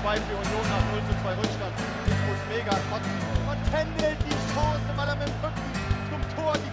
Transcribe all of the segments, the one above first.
2 für Union nach 0:2 Rückstand. Ich muss mega kotzen. Und händelt die Chance, weil er mit dem Rücken zum Tor die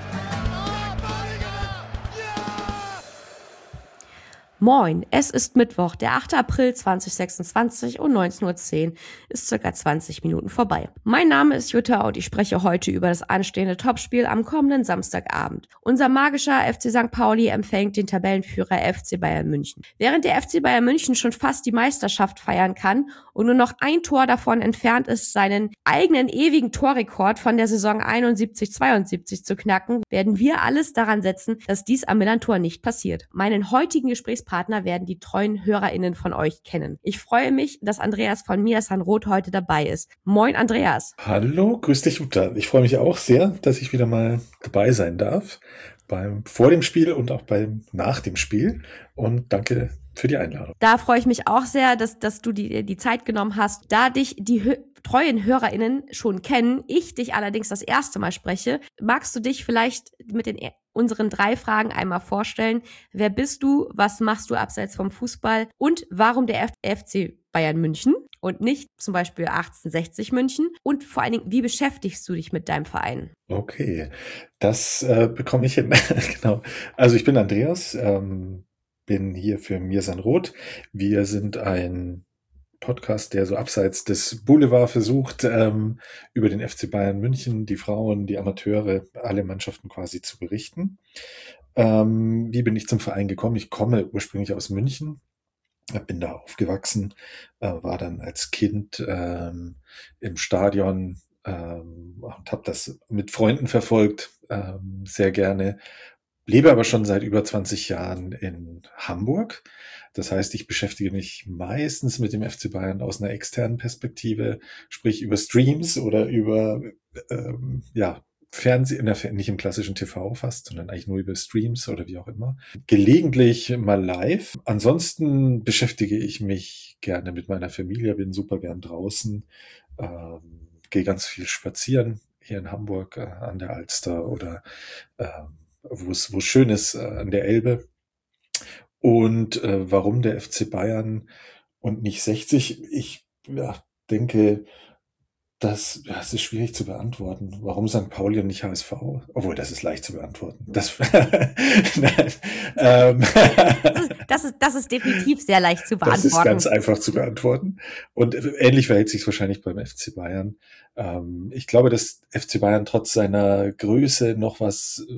Moin, es ist Mittwoch, der 8. April 2026 und 19:10 Uhr ist circa 20 Minuten vorbei. Mein Name ist Jutta und ich spreche heute über das anstehende Topspiel am kommenden Samstagabend. Unser magischer FC St. Pauli empfängt den Tabellenführer FC Bayern München. Während der FC Bayern München schon fast die Meisterschaft feiern kann und nur noch ein Tor davon entfernt ist, seinen eigenen ewigen Torrekord von der Saison 71/72 zu knacken, werden wir alles daran setzen, dass dies am Millerntor nicht passiert. Meinen heutigen Gesprächspartner werden die treuen HörerInnen von euch kennen. Ich freue mich, dass Andreas von Mir San Roth heute dabei ist. Moin Andreas. Hallo, grüß dich Jutta. Ich freue mich auch sehr, dass ich wieder mal dabei sein darf. Vor dem Spiel und auch nach dem Spiel. Und danke für die Einladung. Da freue ich mich auch sehr, dass du die Zeit genommen hast. Da dich die treuen HörerInnen schon kennen, ich dich allerdings das erste Mal spreche, magst du dich vielleicht mit unseren 3 Fragen einmal vorstellen? Wer bist du? Was machst du abseits vom Fußball? Und warum der FC Bayern München und nicht zum Beispiel 1860 München? Und vor allen Dingen, wie beschäftigst du dich mit deinem Verein? Okay, das bekomme ich hin. Genau. Also ich bin Andreas, bin hier für Mir San Roth. Wir sind ein Podcast, der so abseits des Boulevard versucht, über den FC Bayern München, die Frauen, die Amateure, alle Mannschaften quasi zu berichten. Wie bin ich zum Verein gekommen? Ich komme ursprünglich aus München, bin da aufgewachsen, war dann als Kind im Stadion und habe das mit Freunden verfolgt, sehr gerne. Lebe aber schon seit über 20 Jahren in Hamburg. Das heißt, ich beschäftige mich meistens mit dem FC Bayern aus einer externen Perspektive, sprich über Streams oder über Fernsehen, nicht im klassischen TV fast, sondern eigentlich nur über Streams oder wie auch immer. Gelegentlich mal live. Ansonsten beschäftige ich mich gerne mit meiner Familie, bin super gern draußen, gehe ganz viel spazieren hier in Hamburg an der Alster oder wo es schön ist an der Elbe. Und warum der FC Bayern und nicht 60? Ich denke, das ist schwierig zu beantworten. Warum St. Pauli und nicht HSV? Obwohl, das ist leicht zu beantworten. Nein, das ist definitiv sehr leicht zu beantworten. Das ist ganz einfach zu beantworten. Und ähnlich verhält sich es wahrscheinlich beim FC Bayern. Ich glaube, dass FC Bayern trotz seiner Größe noch was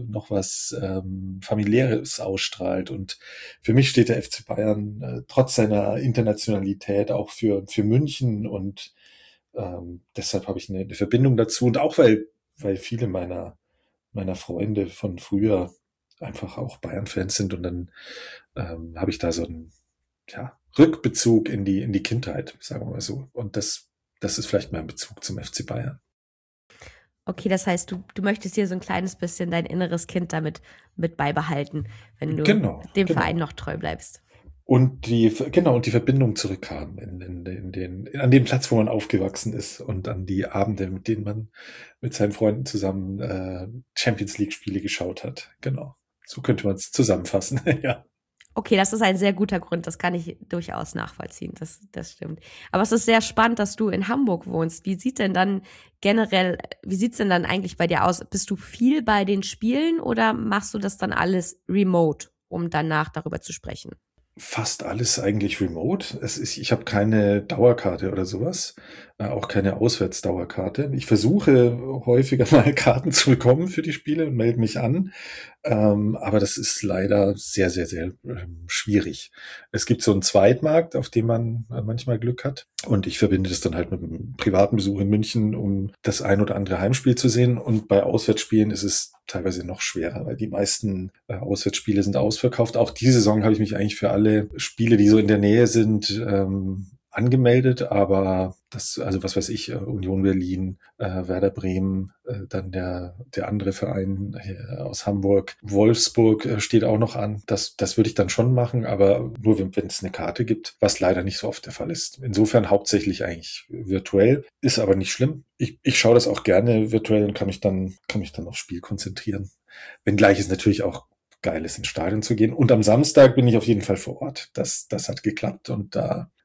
Familiäres ausstrahlt. Und für mich steht der FC Bayern trotz seiner Internationalität auch für München, und deshalb habe ich eine Verbindung dazu. Und auch weil viele meiner Freunde von früher einfach auch Bayern-Fans sind, und dann habe ich da so einen Rückbezug in die Kindheit, sagen wir mal so. Und das ist vielleicht mein Bezug zum FC Bayern. Okay, das heißt, du möchtest hier so ein kleines bisschen dein inneres Kind damit mit beibehalten, wenn du dem Verein noch treu bleibst. Und die Verbindung zurückhaben an den Platz, wo man aufgewachsen ist, und an die Abende, mit denen man mit seinen Freunden zusammen Champions League Spiele geschaut hat. Genau. So könnte man es zusammenfassen. Ja. Okay, das ist ein sehr guter Grund. Das kann ich durchaus nachvollziehen. Das stimmt. Aber es ist sehr spannend, dass du in Hamburg wohnst. Wie sieht's denn dann eigentlich bei dir aus? Bist du viel bei den Spielen oder machst du das dann alles remote, um danach darüber zu sprechen? Fast alles eigentlich remote. Ich habe keine Dauerkarte oder sowas, auch keine Auswärtsdauerkarte. Ich versuche häufiger mal Karten zu bekommen für die Spiele und melde mich an, aber das ist leider sehr, sehr, sehr schwierig. Es gibt so einen Zweitmarkt, auf dem man manchmal Glück hat, und ich verbinde das dann halt mit einem privaten Besuch in München, um das ein oder andere Heimspiel zu sehen, und bei Auswärtsspielen ist es teilweise noch schwerer, weil die meisten Auswärtsspiele sind ausverkauft. Auch diese Saison habe ich mich eigentlich für alle Spiele, die so in der Nähe sind, angemeldet, aber also was weiß ich, Union Berlin, Werder Bremen, dann der andere Verein aus Hamburg, Wolfsburg steht auch noch an. Das würde ich dann schon machen, aber nur wenn es eine Karte gibt, was leider nicht so oft der Fall ist. Insofern hauptsächlich eigentlich virtuell, ist aber nicht schlimm. Ich schaue das auch gerne virtuell und kann mich dann aufs Spiel konzentrieren. Wenngleich es natürlich auch geil ist, ins Stadion zu gehen. Und am Samstag bin ich auf jeden Fall vor Ort. Das hat geklappt, und da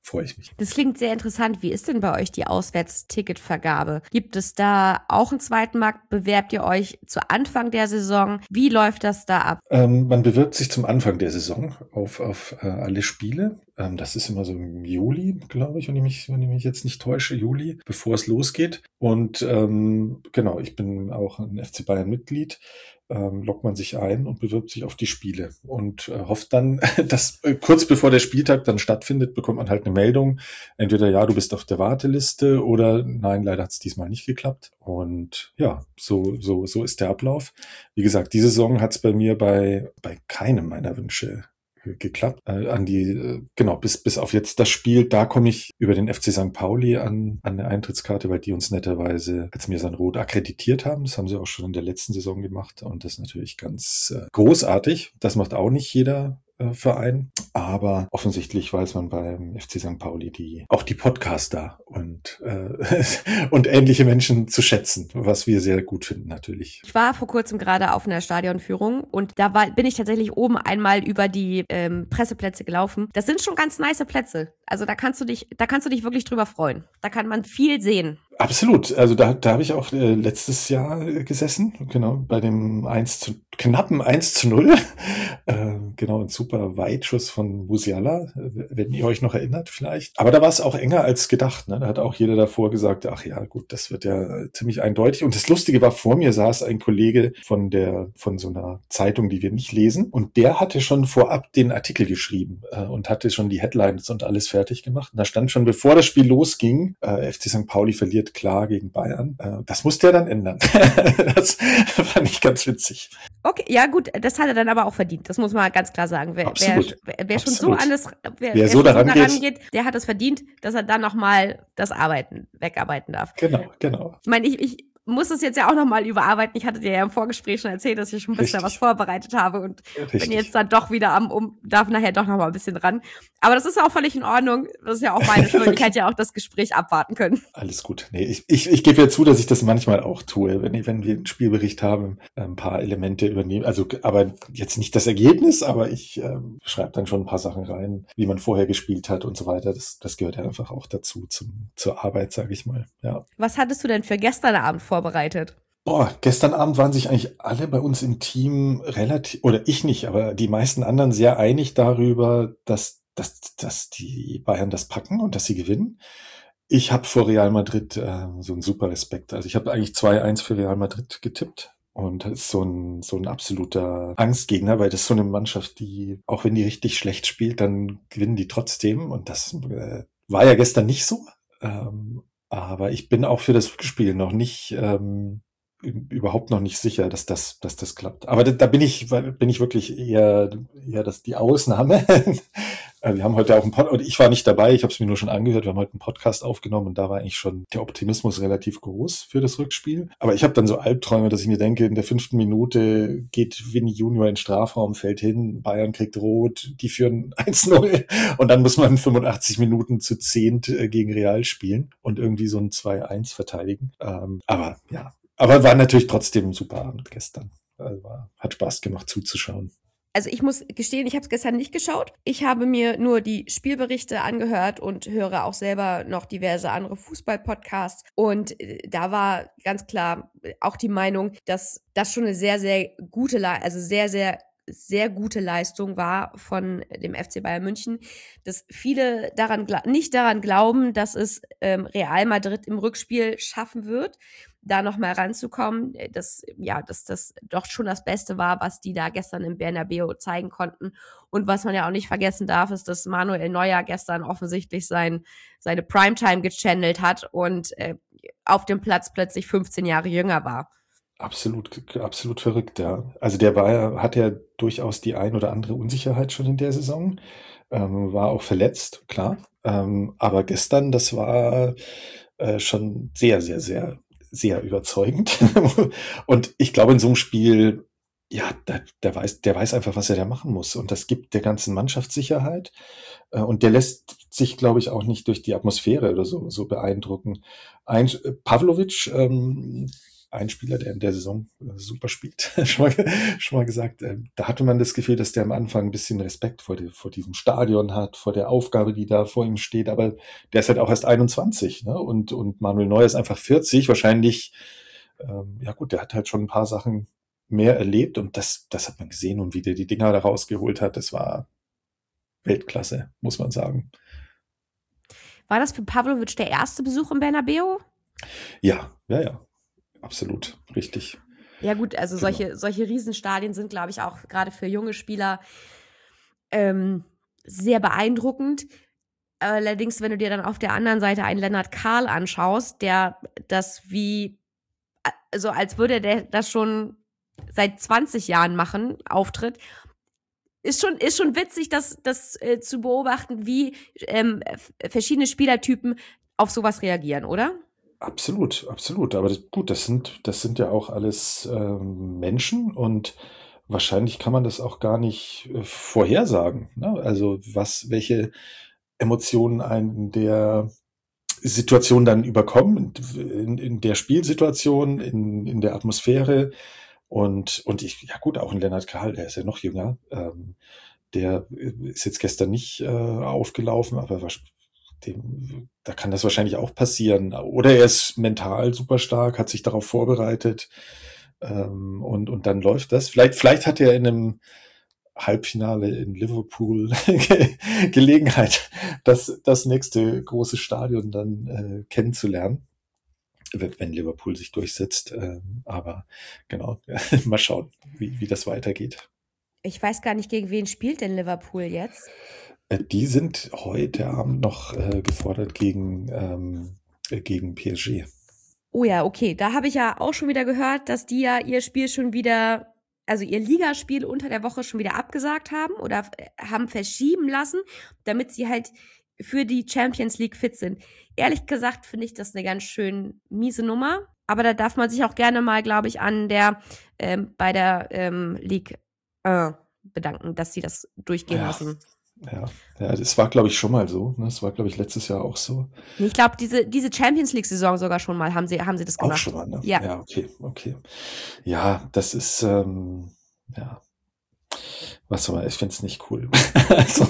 freue ich mich. Das klingt sehr interessant. Wie ist denn bei euch die Auswärtsticketvergabe? Gibt es da auch einen zweiten Markt? Bewerbt ihr euch zu Anfang der Saison? Wie läuft das da ab? Man bewirbt sich zum Anfang der Saison auf alle Spiele. Das ist immer so im Juli, glaube ich, wenn ich mich jetzt nicht täusche, Juli, bevor es losgeht. Und genau, ich bin auch ein FC Bayern Mitglied. Loggt man sich ein und bewirbt sich auf die Spiele und hofft dann, dass kurz bevor der Spieltag dann stattfindet, bekommt man halt eine Meldung. Entweder ja, du bist auf der Warteliste oder nein, leider hat es diesmal nicht geklappt. Und ja, so ist der Ablauf. Wie gesagt, diese Saison hat es bei mir bei keinem meiner Wünsche geklappt. Genau, bis auf jetzt das Spiel, da komme ich über den FC St. Pauli an eine Eintrittskarte, weil die uns netterweise als Mir San Rot akkreditiert haben. Das haben sie auch schon in der letzten Saison gemacht und das ist natürlich ganz großartig. Das macht auch nicht jeder Verein, aber offensichtlich weiß man beim FC St. Pauli auch die Podcaster und ähnliche Menschen zu schätzen, was wir sehr gut finden natürlich. Ich war vor kurzem gerade auf einer Stadionführung und da bin ich tatsächlich oben einmal über die Presseplätze gelaufen. Das sind schon ganz nice Plätze. Also da kannst du dich wirklich drüber freuen. Da kann man viel sehen. Absolut. Also da habe ich auch letztes Jahr gesessen, genau, bei dem knappen 1:0. Genau, ein super Weitschuss von Musiala, wenn ihr euch noch erinnert vielleicht. Aber da war es auch enger als gedacht. Ne? Da hat auch jeder davor gesagt, ach ja, gut, das wird ja ziemlich eindeutig. Und das Lustige war, vor mir saß ein Kollege von so einer Zeitung, die wir nicht lesen. Und der hatte schon vorab den Artikel geschrieben und hatte schon die Headlines und alles fertig gemacht. Und da stand schon, bevor das Spiel losging, FC St. Pauli verliert klar gegen Bayern. Das musste er dann ändern. Das fand ich ganz witzig. Okay, ja gut, das hat er dann aber auch verdient. Das muss man ganz klar sagen. Wer schon so daran geht, der hat es verdient, dass er dann nochmal das wegarbeiten darf. Genau. Ich meine, ich muss es jetzt ja auch nochmal überarbeiten. Ich hatte dir ja im Vorgespräch schon erzählt, dass ich schon ein bisschen was vorbereitet habe und bin jetzt dann doch wieder darf nachher doch nochmal ein bisschen ran. Aber das ist ja auch völlig in Ordnung. Das ist ja auch meine Schuld. Ich hätte ja auch das Gespräch abwarten können. Alles gut. Nee, ich gebe ja zu, dass ich das manchmal auch tue, wenn wir einen Spielbericht haben, ein paar Elemente übernehmen. Also, aber jetzt nicht das Ergebnis, aber ich schreibe dann schon ein paar Sachen rein, wie man vorher gespielt hat und so weiter. Das gehört ja einfach auch dazu, zur Arbeit, sage ich mal. Ja. Was hattest du denn für gestern Abend vorbereitet? Gestern Abend waren sich eigentlich alle bei uns im Team oder ich nicht, aber die meisten anderen sehr einig darüber, dass die Bayern das packen und dass sie gewinnen. Ich habe vor Real Madrid so einen super Respekt. Also ich habe eigentlich 2-1 für Real Madrid getippt. Und das ist so ein absoluter Angstgegner, weil das ist so eine Mannschaft, die, auch wenn die richtig schlecht spielt, dann gewinnen die trotzdem. Und das war ja gestern nicht so. Aber ich bin auch für das Rückspiel überhaupt noch nicht sicher, dass das klappt. Aber da bin ich wirklich eher die Ausnahme. Wir haben heute auch und ich war nicht dabei, ich habe es mir nur schon angehört, wir haben heute einen Podcast aufgenommen und da war eigentlich schon der Optimismus relativ groß für das Rückspiel. Aber ich habe dann so Albträume, dass ich mir denke, in der 5. Minute geht Vinny Junior in den Strafraum, fällt hin, Bayern kriegt rot, die führen 1:0 und dann muss man 85 Minuten zu 10 gegen Real spielen und irgendwie so ein 2-1 verteidigen. Aber war natürlich trotzdem ein super Abend gestern. Also hat Spaß gemacht zuzuschauen. Also ich muss gestehen, ich habe es gestern nicht geschaut. Ich habe mir nur die Spielberichte angehört und höre auch selber noch diverse andere Fußball-Podcasts. Und da war ganz klar auch die Meinung, dass das schon eine sehr, sehr gute, sehr gute Leistung war von dem FC Bayern München, dass viele nicht daran glauben, dass es Real Madrid im Rückspiel schaffen wird, da noch mal ranzukommen, dass das doch schon das Beste war, was die da gestern im Bernabeu zeigen konnten. Und was man ja auch nicht vergessen darf, ist, dass Manuel Neuer gestern offensichtlich seine Primetime gechannelt hat und auf dem Platz plötzlich 15 Jahre jünger war. Absolut verrückt, ja. Also hat ja durchaus die ein oder andere Unsicherheit schon in der Saison, war auch verletzt, klar. Aber gestern, das war schon sehr, sehr, sehr, sehr überzeugend. Und ich glaube, in so einem Spiel, ja, der weiß einfach, was er da machen muss. Und das gibt der ganzen Mannschaft Sicherheit. Und der lässt sich, glaube ich, auch nicht durch die Atmosphäre oder so beeindrucken. Pavlovic, ein Spieler, der in der Saison super spielt, schon mal gesagt, da hatte man das Gefühl, dass der am Anfang ein bisschen Respekt vor diesem Stadion hat, vor der Aufgabe, die da vor ihm steht, aber der ist halt auch erst 21, ne? Und Manuel Neuer ist einfach 40, wahrscheinlich, ja gut, der hat halt schon ein paar Sachen mehr erlebt und das hat man gesehen und wie der die Dinger da rausgeholt hat, das war Weltklasse, muss man sagen. War das für Pavlovic der erste Besuch im Bernabeu? Ja, absolut, richtig. Ja gut, also Genau. solche Riesenstadien sind, glaube ich, auch gerade für junge Spieler sehr beeindruckend. Allerdings, wenn du dir dann auf der anderen Seite einen Lennart Kahl anschaust, der das so als würde der das schon seit 20 Jahren machen, auftritt, ist schon witzig, das zu beobachten, wie verschiedene Spielertypen auf sowas reagieren, oder? Absolut, absolut. Aber das sind ja auch alles Menschen und wahrscheinlich kann man das auch gar nicht vorhersagen. Ne? Also welche Emotionen einen in der Situation dann überkommen, in der Spielsituation, in der Atmosphäre. Und ja gut, auch ein Lennart Kahl, der ist ja noch jünger. Der ist jetzt gestern nicht aufgelaufen, aber da kann das wahrscheinlich auch passieren. Oder er ist mental super stark, hat sich darauf vorbereitet und dann läuft das. Vielleicht hat er in einem Halbfinale in Liverpool Gelegenheit, das nächste große Stadion dann kennenzulernen, wenn Liverpool sich durchsetzt. Aber genau, mal schauen, wie das weitergeht. Ich weiß gar nicht, gegen wen spielt denn Liverpool jetzt? Die sind heute Abend noch gefordert gegen PSG. Oh ja, okay. Da habe ich ja auch schon wieder gehört, dass die ja ihr Spiel schon wieder, also ihr Ligaspiel unter der Woche schon wieder abgesagt haben oder haben verschieben lassen, damit sie halt für die Champions League fit sind. Ehrlich gesagt finde ich das eine ganz schön miese Nummer. Aber da darf man sich auch gerne mal, glaube ich, bei der League bedanken, dass sie das durchgehen Ja, lassen. ja, das war, glaube ich, schon mal so. Ne? Das war, glaube ich, letztes Jahr auch so. Nee, ich glaube, diese Champions League-Saison sogar schon mal haben sie das Auch gemacht. schon mal, ne? Ja. Ja, okay. Ja, das ist, ja, was soll man, ich finde es nicht cool. Also,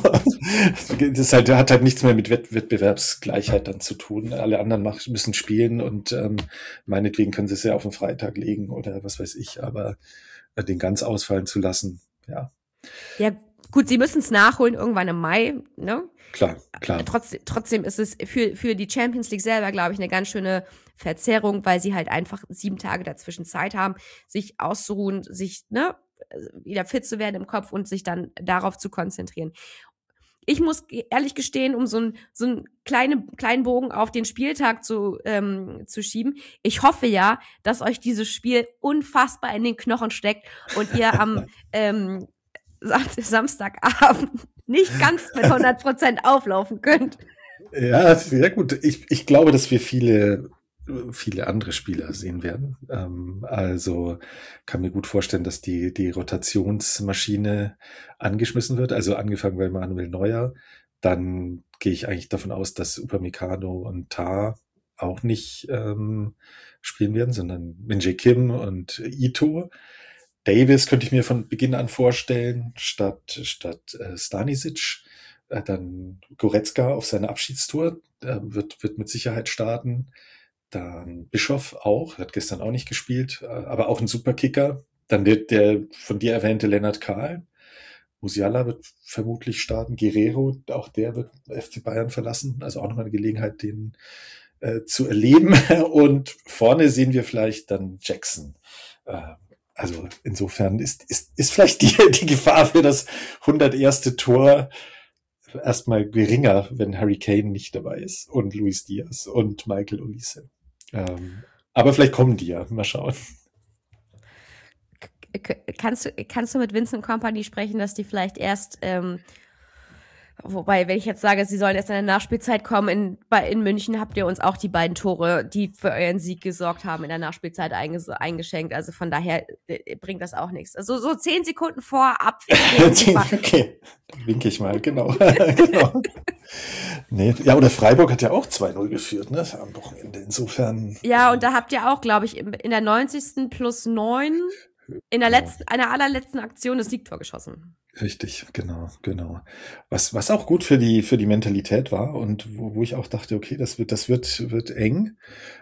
hat halt nichts mehr mit Wettbewerbsgleichheit dann zu tun. Alle anderen müssen spielen und meinetwegen können sie es ja auf den Freitag legen oder was weiß ich, aber den ganz ausfallen zu lassen, ja. Ja, gut, sie müssen es nachholen irgendwann im Mai, ne? Klar. Trotzdem ist es für die Champions League selber, glaube ich, eine ganz schöne Verzerrung, weil sie halt einfach 7 Tage dazwischen Zeit haben, sich auszuruhen, sich, ne, wieder fit zu werden im Kopf und sich dann darauf zu konzentrieren. Ich muss ehrlich gestehen, um so einen kleinen Bogen auf den Spieltag zu schieben. Ich hoffe ja, dass euch dieses Spiel unfassbar in den Knochen steckt und ihr am Samstagabend nicht ganz mit 100% auflaufen könnt. Ja, sehr gut. Ich glaube, dass wir viele andere Spieler sehen werden. Also kann mir gut vorstellen, dass die Rotationsmaschine angeschmissen wird. Also angefangen bei Manuel Neuer. Dann gehe ich eigentlich davon aus, dass Upamecano und Tah auch nicht spielen werden, sondern Min-Jae Kim und Ito. Davis könnte ich mir von Beginn an vorstellen, statt Stanisic. Dann Goretzka auf seiner Abschiedstour, wird mit Sicherheit starten. Dann Bischoff auch, hat gestern auch nicht gespielt, aber auch ein Superkicker. Dann der von dir erwähnte Lennart Kahl. Musiala wird vermutlich starten. Guerrero, auch der wird FC Bayern verlassen. Also auch nochmal eine Gelegenheit, den zu erleben. Und vorne sehen wir vielleicht dann Jackson. Also insofern ist vielleicht die Gefahr für das 101. Tor erstmal geringer, wenn Harry Kane nicht dabei ist und Luis Diaz und Michael Olise. Aber vielleicht kommen die ja. Mal schauen. Kannst du mit Vincent Kompany sprechen, dass die vielleicht erst Wobei, wenn ich jetzt sage, sie sollen erst in der Nachspielzeit kommen, in München habt ihr uns auch die beiden Tore, die für euren Sieg gesorgt haben, in der Nachspielzeit eingeschenkt. Also von daher bringt das auch nichts. Also so 10 Sekunden vor Abpfiff. Okay, dann winke ich mal, genau. Genau. Nee, ja, oder Freiburg hat ja auch 2-0 geführt, ne, am Wochenende. Insofern. Ja, und da habt ihr auch, glaube ich, in der 90. plus 9 in der allerletzten Aktion das Siegtor geschossen. Richtig, genau. Was auch gut für die Mentalität war und wo ich auch dachte, okay, das wird eng.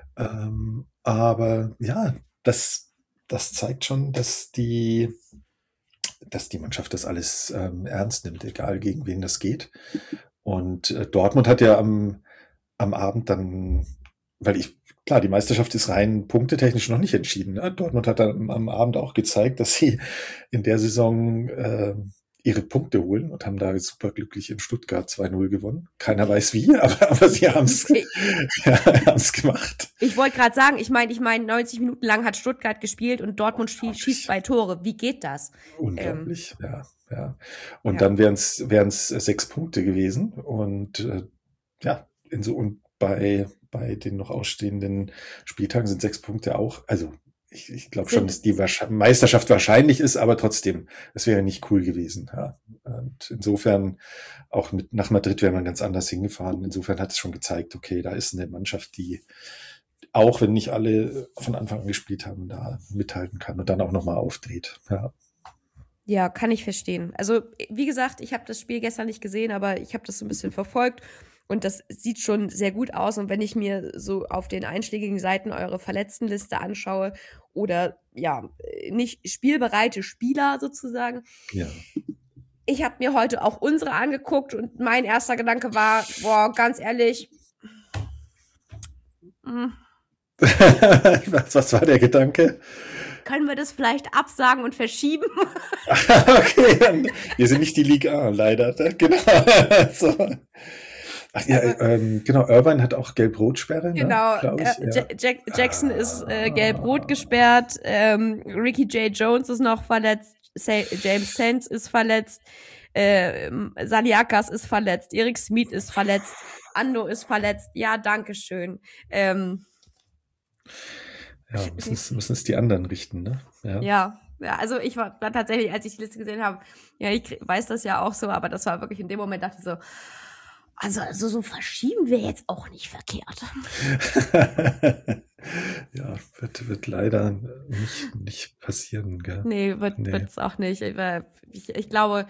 Aber ja, das zeigt schon, dass die Mannschaft das alles ernst nimmt, egal gegen wen das geht. Und Dortmund hat ja am Abend dann, klar, die Meisterschaft ist rein punktetechnisch noch nicht entschieden. Ne? Dortmund hat dann am Abend auch gezeigt, dass sie in der Saison ihre Punkte holen und haben da superglücklich in Stuttgart 2-0 gewonnen. Keiner weiß wie, aber sie haben es gemacht. Ich wollte gerade sagen, ich meine, 90 Minuten lang hat Stuttgart gespielt und Dortmund schießt 2 Tore. Wie geht das? Unglaublich, ja. Und dann wären es 6 Punkte gewesen und und bei den noch ausstehenden Spieltagen sind 6 Punkte auch, also ich glaube schon, dass die Meisterschaft wahrscheinlich ist, aber trotzdem, es wäre nicht cool gewesen. Ja. Und insofern, auch nach Madrid wäre man ganz anders hingefahren. Insofern hat es schon gezeigt, okay, da ist eine Mannschaft, die, auch wenn nicht alle von Anfang an gespielt haben, da mithalten kann und dann auch nochmal aufdreht. Ja, kann ich verstehen. Also, wie gesagt, ich habe das Spiel gestern nicht gesehen, aber ich habe das so ein bisschen verfolgt. Und das sieht schon sehr gut aus. Und wenn ich mir so auf den einschlägigen Seiten eure Verletztenliste anschaue oder ja, nicht spielbereite Spieler sozusagen. Ja. Ich habe mir heute auch unsere angeguckt und mein erster Gedanke war, boah, ganz ehrlich. Was war der Gedanke? Können wir das vielleicht absagen und verschieben? Okay, wir sind nicht die Liga A, leider. Genau. So. Ach ja, genau, Irvine hat auch Gelb-Rot-Sperre, genau, ne, glaube ich. Ja. Jackson ist Gelb-Rot gesperrt, Ricky J. Jones ist noch verletzt, James Sands ist verletzt, Saliakas ist verletzt, Eric Smith ist verletzt, Ando ist verletzt. Ja, danke schön. Müssen es die anderen richten, ne? Ja, also ich war tatsächlich, als ich die Liste gesehen habe, ja, ich weiß das ja auch so, aber das war wirklich in dem Moment, dachte ich so, also so verschieben wir jetzt auch nicht verkehrt. Ja, wird leider nicht passieren, gell? Nee, wird's auch nicht. Ich glaube,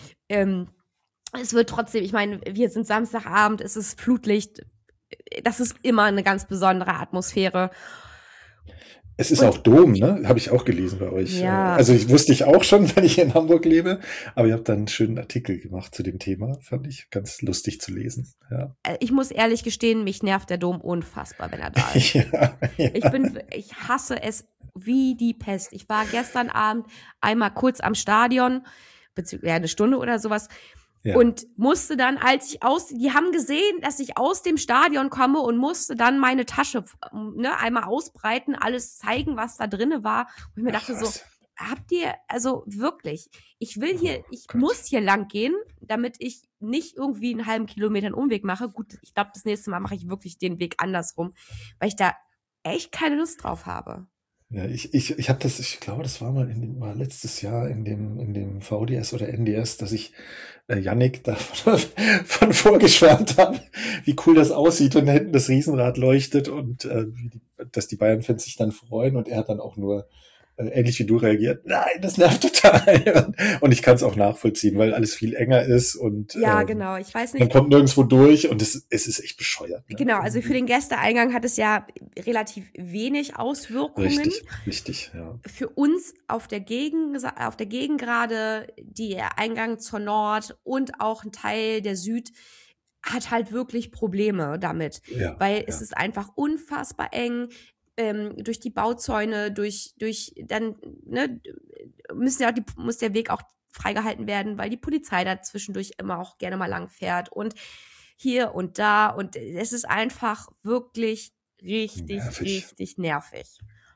es wird trotzdem, ich meine, wir sind Samstagabend, es ist Flutlicht, das ist immer eine ganz besondere Atmosphäre. Es ist auch Dom, ne? Habe ich auch gelesen bei euch. Ja. Also wusste ich auch schon, wenn ich in Hamburg lebe. Aber ihr habt dann einen schönen Artikel gemacht zu dem Thema. Fand ich ganz lustig zu lesen. Ja. Ich muss ehrlich gestehen, mich nervt der Dom unfassbar, wenn er da ist. Ja. Ich hasse es wie die Pest. Ich war gestern Abend einmal kurz am Stadion, beziehungsweise eine Stunde oder sowas. Ja. Und musste dann, die haben gesehen, dass ich aus dem Stadion komme und musste dann meine Tasche einmal ausbreiten, alles zeigen, was da drinne war. Und ich mir dachte so, habt ihr, also wirklich, ich muss hier lang gehen, damit ich nicht irgendwie einen halben Kilometer einen Umweg mache. Gut, ich glaube, das nächste Mal mache ich wirklich den Weg andersrum, weil ich da echt keine Lust drauf habe. Ja, ich habe das, ich glaube, das war war letztes Jahr in dem VDS oder NDS, dass ich Yannick davon vorgeschwärmt habe, wie cool das aussieht, wenn da hinten das Riesenrad leuchtet und dass die Bayern-Fans sich dann freuen und er hat dann auch nur ähnlich wie du reagiert. Nein, das nervt total. Und ich kann es auch nachvollziehen, weil alles viel enger ist und ja, genau. Ich weiß nicht. Man kommt nirgendwo durch und es ist echt bescheuert. Ne? Genau, also für den Gästeeingang hat es ja relativ wenig Auswirkungen. Richtig, ja. Für uns auf der Gegengrade, der Eingang zur Nord und auch ein Teil der Süd hat halt wirklich Probleme damit, weil es ist einfach unfassbar eng. Durch die Bauzäune, durch dann muss der Weg auch freigehalten werden, weil die Polizei da zwischendurch immer auch gerne mal lang fährt und hier und da und es ist einfach wirklich richtig nervig.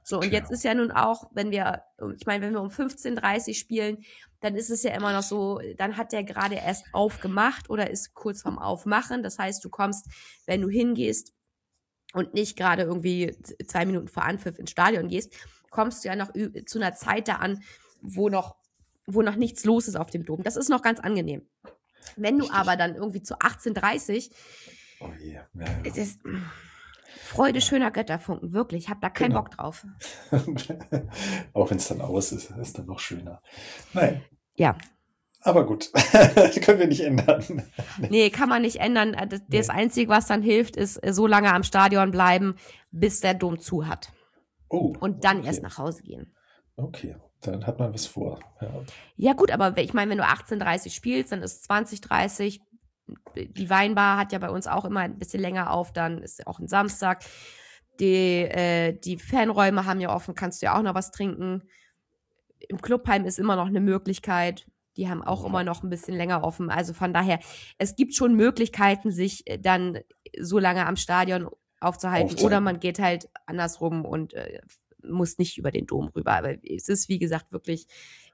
So, und jetzt Genau. ist ja nun auch, wenn wir um 15:30 spielen, dann ist es ja immer noch so, dann hat der gerade erst aufgemacht oder ist kurz vorm Aufmachen. Das heißt, du kommst, wenn du hingehst und nicht gerade irgendwie 2 Minuten vor Anpfiff ins Stadion gehst, kommst du ja noch zu einer Zeit da an, wo noch nichts los ist auf dem Dom. Das ist noch ganz angenehm. Wenn du Richtig. aber dann irgendwie zu 18:30, Oh je. Ja. das Freude schöner Götterfunken, wirklich, ich habe da keinen Genau. Bock drauf. Auch wenn es dann aus ist, ist dann noch schöner. Nein. Ja. Aber gut, können wir nicht ändern. Nee, kann man nicht ändern. Das Einzige, was dann hilft, ist so lange am Stadion bleiben, bis der Dom zu hat. Oh. Und dann okay. erst nach Hause gehen. Okay, dann hat man was vor. Ja gut, aber ich meine, wenn du 18:30 spielst, dann ist 20:30. Die Weinbar hat ja bei uns auch immer ein bisschen länger auf, dann ist ja auch ein Samstag. Die Fanräume haben ja offen, kannst du ja auch noch was trinken. Im Clubheim ist immer noch eine Möglichkeit. Die haben auch immer noch ein bisschen länger offen. Also von daher, es gibt schon Möglichkeiten, sich dann so lange am Stadion aufzuhalten. Oder man geht halt andersrum und muss nicht über den Dom rüber. Aber es ist, wie gesagt, wirklich,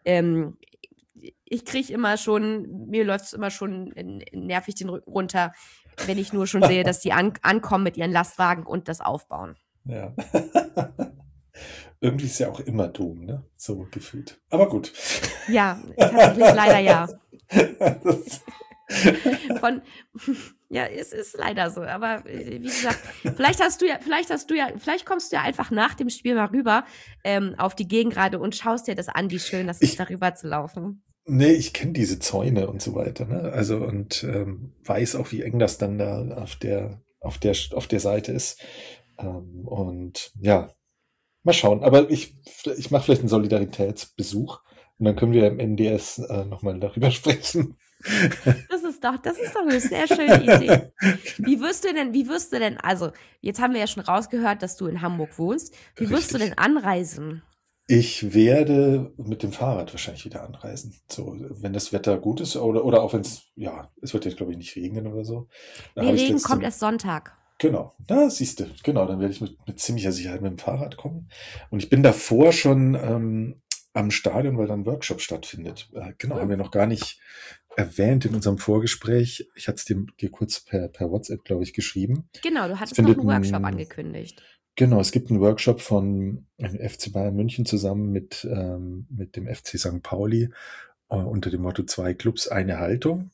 ich kriege immer schon, mir läuft es immer schon nervig den Rücken runter, wenn ich nur schon sehe, dass die ankommen mit ihren Lastwagen und das aufbauen. Ja. Irgendwie ist ja auch immer Dom, ne? So gefühlt. Aber gut. Ja, tatsächlich leider ja. Ja, es ist leider so. Aber wie gesagt, vielleicht kommst du ja einfach nach dem Spiel mal rüber auf die Gegengrade und schaust dir das an, wie schön das ist, darüber zu laufen. Nee, ich kenne diese Zäune und so weiter, ne? Also und weiß auch, wie eng das dann da auf der Seite ist. Und ja, mal schauen. Aber ich mache vielleicht einen Solidaritätsbesuch und dann können wir im NDS nochmal darüber sprechen. Das ist doch eine sehr schöne Idee. Wie wirst du denn, also jetzt haben wir ja schon rausgehört, dass du in Hamburg wohnst. Wie wirst du denn anreisen? Ich werde mit dem Fahrrad wahrscheinlich wieder anreisen. So, wenn das Wetter gut ist oder auch wenn es wird jetzt glaube ich nicht regnen oder so. Nee, Regen kommt erst Sonntag. Genau, da siehst du, genau, dann werde ich mit ziemlicher Sicherheit mit dem Fahrrad kommen. Und ich bin davor schon am Stadion, weil da ein Workshop stattfindet. Genau, haben wir noch gar nicht erwähnt in unserem Vorgespräch. Ich hatte es dir kurz per WhatsApp, glaube ich, geschrieben. Genau, du hattest noch einen Workshop angekündigt. Genau, es gibt einen Workshop von FC Bayern München zusammen mit dem FC St. Pauli unter dem Motto 2 Clubs, eine Haltung,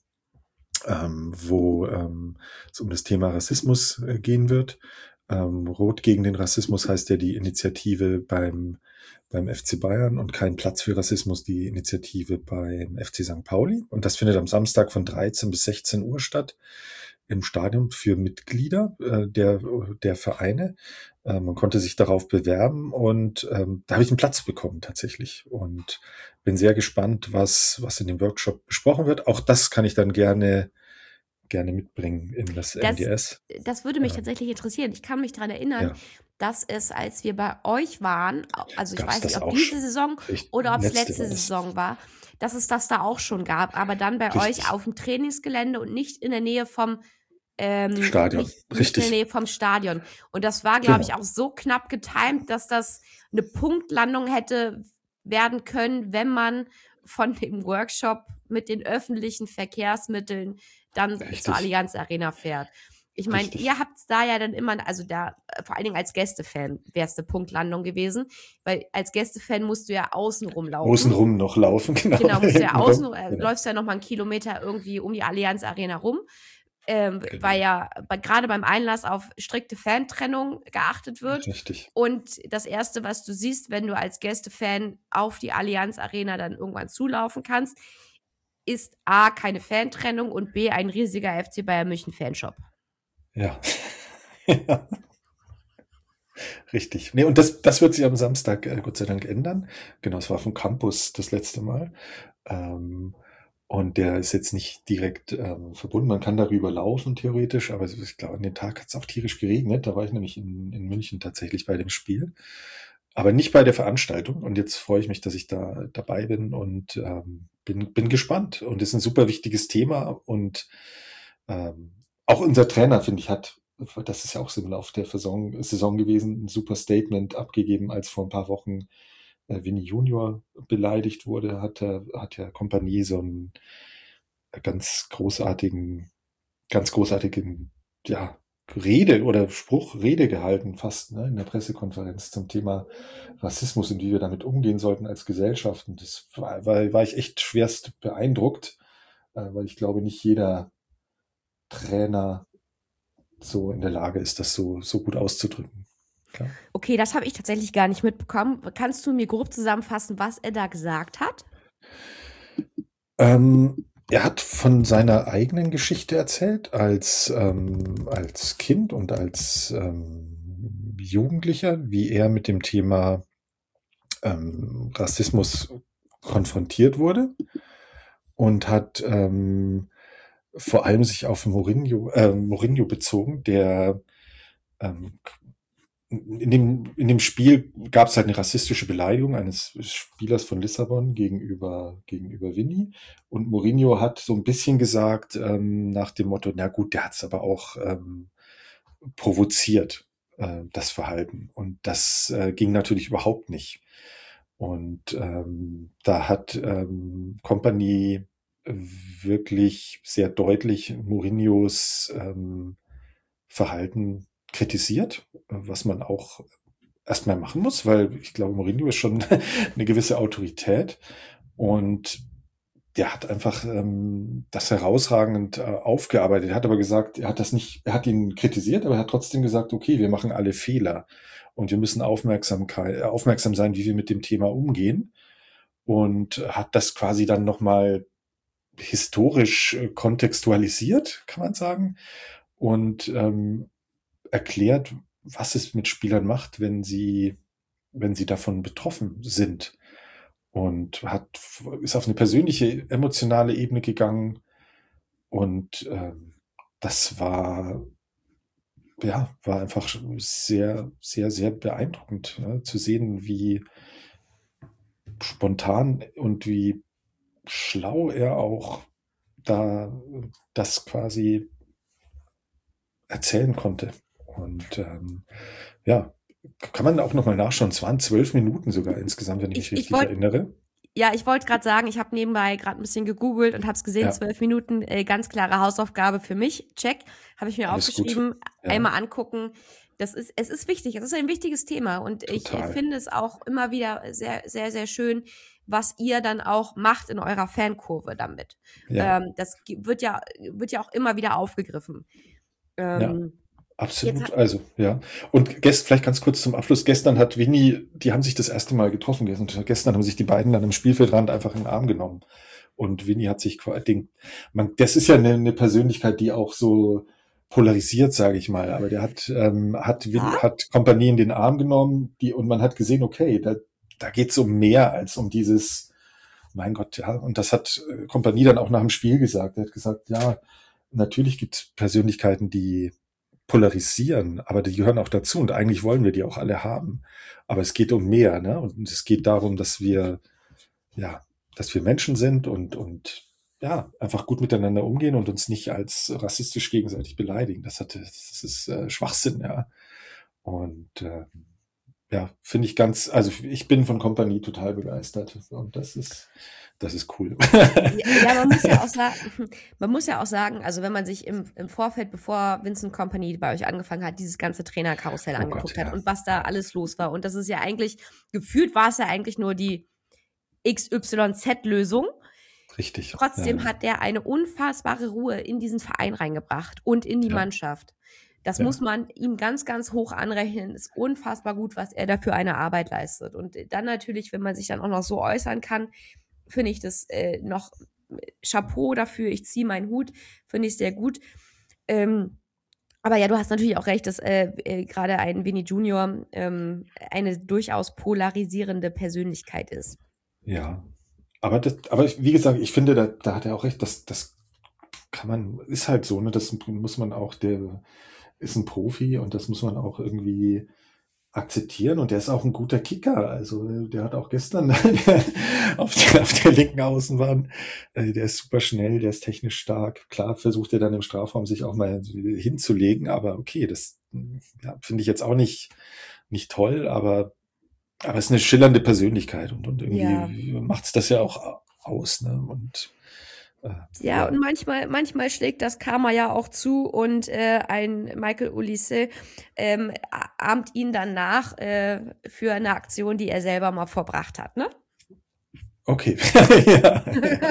wo es um das Thema Rassismus gehen wird. Rot gegen den Rassismus heißt ja die Initiative beim FC Bayern und kein Platz für Rassismus, die Initiative beim FC St. Pauli. Und das findet am Samstag von 13 bis 16 Uhr statt im Stadion für Mitglieder der Vereine. Man konnte sich darauf bewerben und da habe ich einen Platz bekommen tatsächlich und bin sehr gespannt, was in dem Workshop besprochen wird. Auch das kann ich dann gerne mitbringen in das NDS. Das würde mich tatsächlich interessieren. Ich kann mich daran erinnern, dass es, als wir bei euch waren, also ich weiß nicht, ob diese Saison oder ob es letzte Saison war, dass es das da auch schon gab, aber dann bei euch auf dem Trainingsgelände und nicht in der Nähe vom Stadion. Nicht in der Nähe vom Stadion. Und das war, glaube ich, auch so knapp getimt, dass das eine Punktlandung hätte werden können, wenn man von dem Workshop mit den öffentlichen Verkehrsmitteln dann zur Allianz Arena fährt. Ich meine, ihr habt es da ja dann immer, also da, vor allen Dingen als Gästefan wäre es eine Punktlandung gewesen, weil als Gästefan musst du ja außenrum laufen. Außenrum noch laufen, genau. Genau, musst du ja läufst ja noch mal einen Kilometer irgendwie um die Allianz Arena rum. Weil ja gerade beim Einlass auf strikte Fantrennung geachtet wird. Richtig. Und das Erste, was du siehst, wenn du als Gästefan auf die Allianz Arena dann irgendwann zulaufen kannst, ist A, keine Fantrennung und B, ein riesiger FC Bayern München Fanshop. Ja. Richtig. Nee, und das wird sich am Samstag Gott sei Dank ändern. Genau, es war vom Campus das letzte Mal. Und der ist jetzt nicht direkt verbunden. Man kann darüber laufen, theoretisch, aber ich glaube, an dem Tag hat es auch tierisch geregnet. Da war ich nämlich in München tatsächlich bei dem Spiel. Aber nicht bei der Veranstaltung. Und jetzt freue ich mich, dass ich da dabei bin und bin gespannt. Und es ist ein super wichtiges Thema. Und auch unser Trainer, finde ich, hat das ist ja auch so im Lauf der Saison gewesen, ein super Statement abgegeben, als vor ein paar Wochen Vinny Junior beleidigt wurde, hat ja Kompanie so einen ganz großartigen, ja, Rede oder Rede gehalten, fast, ne, in der Pressekonferenz zum Thema Rassismus und wie wir damit umgehen sollten als Gesellschaft. Und das war ich echt schwerst beeindruckt, weil ich glaube, nicht jeder Trainer so in der Lage ist, das so gut auszudrücken. Klar. Okay, das habe ich tatsächlich gar nicht mitbekommen. Kannst du mir grob zusammenfassen, was er da gesagt hat? Er hat von seiner eigenen Geschichte erzählt, als Kind und als Jugendlicher, wie er mit dem Thema Rassismus konfrontiert wurde und hat vor allem sich auf Mourinho bezogen, der in dem Spiel gab es halt eine rassistische Beleidigung eines Spielers von Lissabon gegenüber Vinny. Und Mourinho hat so ein bisschen gesagt, nach dem Motto, na gut, der hat es aber auch provoziert, das Verhalten. Und das ging natürlich überhaupt nicht. Und da hat Kompany wirklich sehr deutlich Mourinhos Verhalten kritisiert, was man auch erstmal machen muss, weil ich glaube, Mourinho ist schon eine gewisse Autorität und der hat einfach das herausragend aufgearbeitet. Er hat aber gesagt, er hat ihn kritisiert, aber er hat trotzdem gesagt, okay, wir machen alle Fehler und wir müssen aufmerksam sein, wie wir mit dem Thema umgehen, und hat das quasi dann nochmal historisch kontextualisiert, kann man sagen, und erklärt, was es mit Spielern macht, wenn sie davon betroffen sind, und ist auf eine persönliche, emotionale Ebene gegangen, und das war einfach sehr, sehr, sehr beeindruckend, ja, zu sehen, wie spontan und wie schlau er auch da das quasi erzählen konnte. Und ja, kann man auch nochmal nachschauen. Es waren 12 Minuten sogar insgesamt, wenn ich mich richtig erinnere. Ja, ich wollte gerade sagen, ich habe nebenbei gerade ein bisschen gegoogelt und habe es gesehen, 12 Minuten, ganz klare Hausaufgabe für mich. Check, habe ich mir Alles aufgeschrieben. Ja. Einmal angucken. Es ist wichtig, es ist ein wichtiges Thema und Total. Ich finde es auch immer wieder sehr, sehr, sehr schön, was ihr dann auch macht in eurer Fankurve damit. Ja. Das wird ja auch immer wieder aufgegriffen. Ja, absolut. Also, ja. Und vielleicht ganz kurz zum Abschluss. Gestern hat Vinny, die haben sich das erste Mal getroffen. Gestern haben sich die beiden dann am Spielfeldrand einfach in den Arm genommen. Und Vinny hat sich das ist ja eine Persönlichkeit, die auch so polarisiert, sage ich mal. Aber der hat Kompanie in den Arm genommen, und man hat gesehen, okay, da geht's um mehr als um dieses, mein Gott, ja. Und das hat Kompanie dann auch nach dem Spiel gesagt. Er hat gesagt, ja, natürlich gibt es Persönlichkeiten, die polarisieren, aber die gehören auch dazu, und eigentlich wollen wir die auch alle haben. Aber es geht um mehr, ne? Und es geht darum, dass wir Menschen sind und ja, einfach gut miteinander umgehen und uns nicht als rassistisch gegenseitig beleidigen. Das ist Schwachsinn, ja. Und ja, finde ich also ich bin von Kompanie total begeistert, und das ist cool. Ja, man muss ja auch sagen, also wenn man sich im Vorfeld, bevor Vincent Kompany bei euch angefangen hat, dieses ganze Trainerkarussell angeguckt hat und was da alles los war, und das ist ja eigentlich, gefühlt war es ja eigentlich nur die XYZ-Lösung. Richtig. Trotzdem hat der eine unfassbare Ruhe in diesen Verein reingebracht und in die Mannschaft. Das muss man ihm ganz, ganz hoch anrechnen. Ist unfassbar gut, was er da für eine Arbeit leistet. Und dann natürlich, wenn man sich dann auch noch so äußern kann, finde ich das noch Chapeau dafür. Ich ziehe meinen Hut, finde ich sehr gut. Aber ja, du hast natürlich auch recht, dass gerade ein Vinny Junior eine durchaus polarisierende Persönlichkeit ist. Ja, aber wie gesagt, ich finde, da hat er auch recht, das ist halt so, ne, das muss man auch, der ist ein Profi, und das muss man auch irgendwie akzeptieren und der ist auch ein guter Kicker. Also der hat auch gestern auf der linken Außenbahn, der ist super schnell, der ist technisch stark. Klar versucht er dann im Strafraum sich auch mal hinzulegen, aber okay, das ja, finde ich jetzt auch nicht toll, aber es ist eine schillernde Persönlichkeit und Ja. irgendwie macht's das ja auch aus, ne? Und Ja, und manchmal schlägt das Karma ja auch zu und ein Michael Olise ahmt ihn dann nach für eine Aktion, die er selber mal verbracht hat, ne? okay. Ja,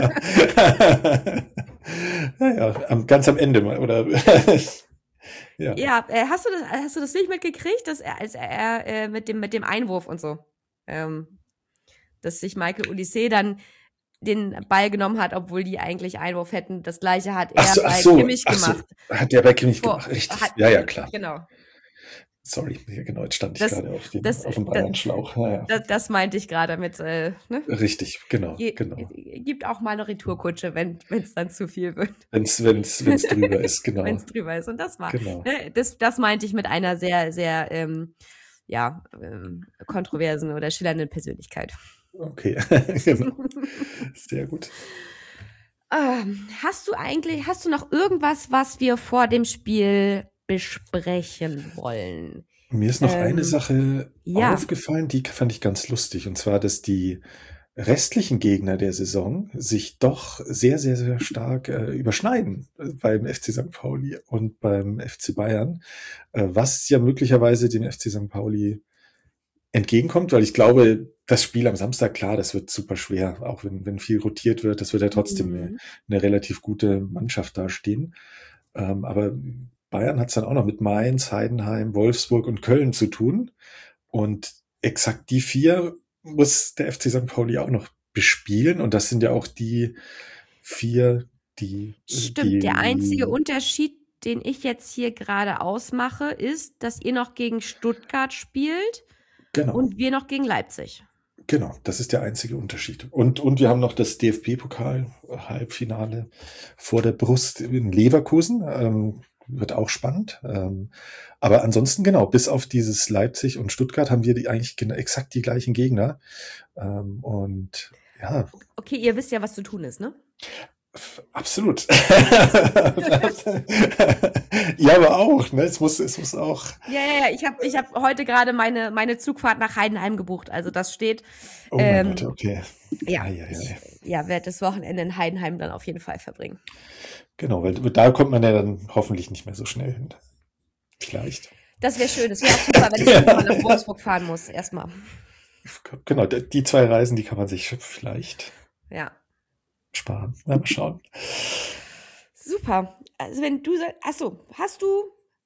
ja. Ganz am Ende mal, oder? Ja. Ja, hast du das nicht mitgekriegt, dass als er mit dem Einwurf und so, dass sich Michael Olise dann den Ball genommen hat, obwohl die eigentlich Einwurf hätten. Das Gleiche hat er bei Kimmich gemacht. Hat der bei Kimmich gemacht, richtig. Ja, klar. Genau. Sorry, ja, genau, jetzt stand ich gerade auf dem Bayern-Schlauch. Ja. Das meinte ich gerade mit, ne? Richtig, genau. Gibt auch mal eine Retourkutsche, wenn es dann zu viel wird. Wenn's drüber ist, genau. Wenn es drüber ist. Und das war, genau. Ne, das meinte ich mit einer sehr, sehr, kontroversen oder schillernden Persönlichkeit. Okay, genau. Sehr gut. Hast du noch irgendwas, was wir vor dem Spiel besprechen wollen? Mir ist noch eine Sache aufgefallen, die fand ich ganz lustig. Und zwar, dass die restlichen Gegner der Saison sich doch sehr, sehr, sehr stark überschneiden beim FC St. Pauli und beim FC Bayern, was ja möglicherweise dem FC St. Pauli entgegenkommt, weil ich glaube, das Spiel am Samstag, klar, das wird super schwer, auch wenn viel rotiert wird, das wird ja trotzdem eine relativ gute Mannschaft dastehen. Aber Bayern hat es dann auch noch mit Mainz, Heidenheim, Wolfsburg und Köln zu tun. Und exakt die 4 muss der FC St. Pauli auch noch bespielen. Und das sind ja auch die 4, die... Stimmt, der einzige Unterschied, den ich jetzt hier gerade ausmache, ist, dass ihr noch gegen Stuttgart spielt. Genau. Und wir noch gegen Leipzig. Genau, das ist der einzige Unterschied. Und wir haben noch das DFB-Pokal-Halbfinale vor der Brust in Leverkusen. Wird auch spannend. Aber ansonsten, genau, bis auf dieses Leipzig und Stuttgart haben wir eigentlich exakt die gleichen Gegner. Und ja. Okay, ihr wisst ja, was zu tun ist, ne? Absolut. Ja, aber auch, ne? Es muss auch. Ja. Ich hab heute gerade meine Zugfahrt nach Heidenheim gebucht. Also das steht. Oh mein Gott, okay. Ja. Werde das Wochenende in Heidenheim dann auf jeden Fall verbringen. Genau, weil da kommt man ja dann hoffentlich nicht mehr so schnell hin. Vielleicht. Das wäre schön. Das wäre auch super, wenn ich irgendwann nach Wolfsburg fahren muss, erstmal. Genau, die 2 Reisen, die kann man sich vielleicht sparen. Mal schauen. Super. Also wenn du sagst, hast du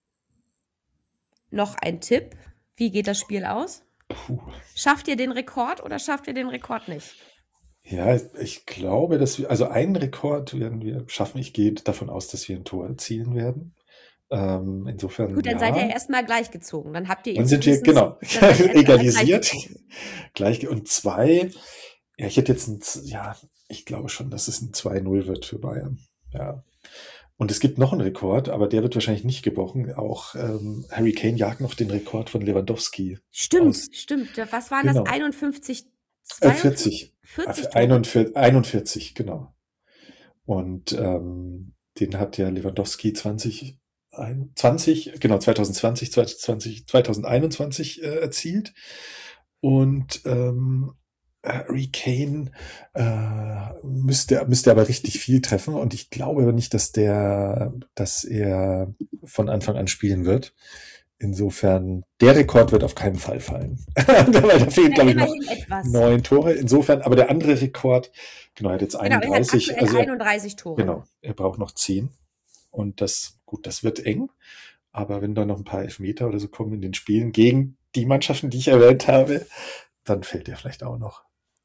noch einen Tipp? Wie geht das Spiel aus? Schafft ihr den Rekord oder schafft ihr den Rekord nicht? Ja, ich glaube, dass wir, also einen Rekord werden wir schaffen. Ich gehe davon aus, dass wir ein Tor erzielen werden. Insofern. Gut, dann seid ihr erstmal gleichgezogen. Dann habt ihr Dann sind wir, genau, egalisiert. Gleich, und 2, ich hätte jetzt ich glaube schon, dass es ein 2-0 wird für Bayern. Ja. Und es gibt noch einen Rekord, aber der wird wahrscheinlich nicht gebrochen. Auch Harry Kane jagt noch den Rekord von Lewandowski. Stimmt. Was waren das? 51? 40. 41, genau. Und den hat ja Lewandowski 2021 erzielt. Und Harry Kane müsste aber richtig viel treffen. Und ich glaube aber nicht, dass er von Anfang an spielen wird. Insofern, der Rekord wird auf keinen Fall fallen. Weil da fehlen, glaube ich, noch 9 Tore. Insofern, aber der andere Rekord, genau, er hat jetzt 31. Er hat 31 Tore. Genau, er braucht noch 10. Und das wird eng. Aber wenn da noch ein paar Elfmeter oder so kommen in den Spielen gegen die Mannschaften, die ich erwähnt habe, dann fällt er vielleicht auch noch.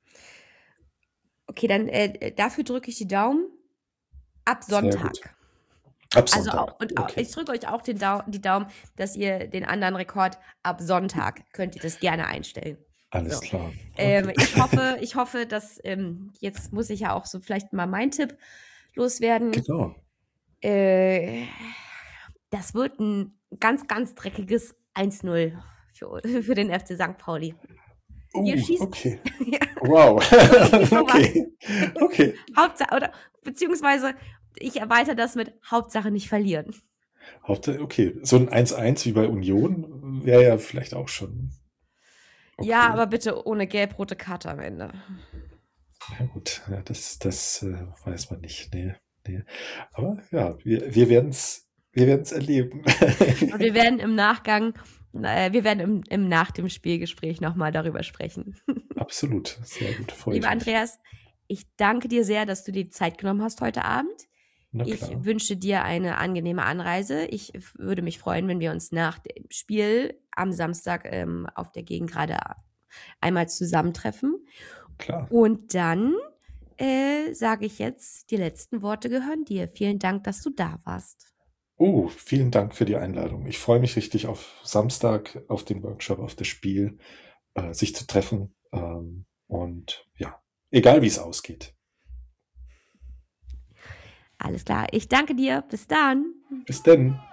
Okay, dann dafür drücke ich die Daumen. Ab Sonntag. Ich drücke euch auch die Daumen, dass ihr den anderen Rekord ab Sonntag könnt ihr das gerne einstellen. Alles klar. Okay. Ich hoffe, dass jetzt muss ich ja auch so vielleicht mal meinen Tipp loswerden. Genau. Das wird ein ganz, ganz dreckiges 1-0 für den FC St. Pauli. Wir schießen. Okay. Ja. Wow. Okay. Okay. Hauptsache, oder beziehungsweise ich erweitere das mit Hauptsache nicht verlieren. Okay. So ein 1-1 wie bei Union wäre ja vielleicht auch schon. Okay. Ja, aber bitte ohne gelb-rote Karte am Ende. Ja gut, ja, das weiß man nicht. Nee. Aber ja, wir werden es erleben. Und wir werden im Nachgang, im nach dem Spielgespräch nochmal darüber sprechen. Absolut, sehr gut. Lieber Andreas, ich danke dir sehr, dass du dir die Zeit genommen hast heute Abend. Ich wünsche dir eine angenehme Anreise. Ich würde mich freuen, wenn wir uns nach dem Spiel am Samstag auf der Gegend gerade einmal zusammentreffen. Klar. Und dann sage ich jetzt, die letzten Worte gehören dir. Vielen Dank, dass du da warst. Vielen Dank für die Einladung. Ich freue mich richtig auf Samstag, auf den Workshop, auf das Spiel, sich zu treffen. Und ja, egal wie es ausgeht. Alles klar. Ich danke dir. Bis dann. Bis dann.